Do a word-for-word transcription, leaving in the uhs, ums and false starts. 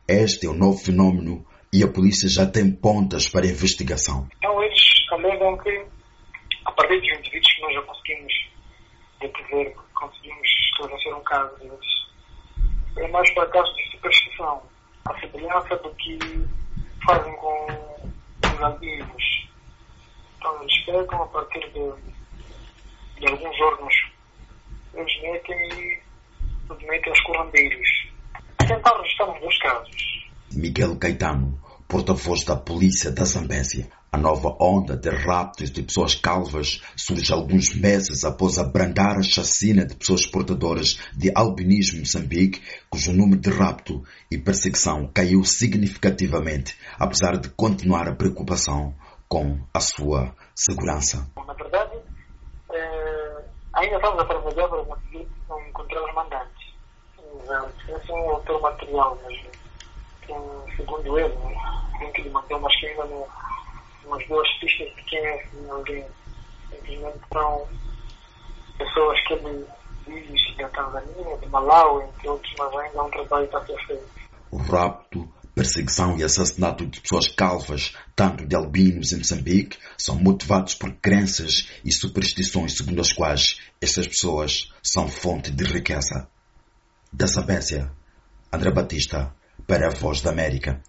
Este é o novo fenómeno e a polícia já tem pontas para a investigação. Então eles alegam que, a partir dos indivíduos que nós já conseguimos deter, conseguimos esclarecer um caso deles, é mais para casos de superstição, a semelhança do que fazem com os albinos. Então eles pegam a partir de, de alguns órgãos, eles metem e submetem aos curandeiros. Tentar registrar os dois casos. Miguel Caetano, porta-voz da polícia da Zambésia. A nova onda de raptos de pessoas calvas surge alguns meses após abrandar a chacina de pessoas portadoras de albinismo em Moçambique, cujo número de rapto e perseguição caiu significativamente, apesar de continuar a preocupação com a sua segurança. Na verdade, eh, ainda estamos a trabalhar para conseguir encontrar os mandantes. Esse é um autor material, mas que, segundo ele, tem que lhe manter umas que ainda não, umas duas pistas de quem é alguém. Simplesmente são pessoas que ele diz da Tanzânia, de Malawi, entre outros, mas ainda há um trabalho para ser feito. O rapto, perseguição e assassinato de pessoas calvas, tanto de albinos em Moçambique, são motivados por crenças e superstições segundo as quais estas pessoas são fonte de riqueza. Da Zambésia, André Batista, para a Voz da América.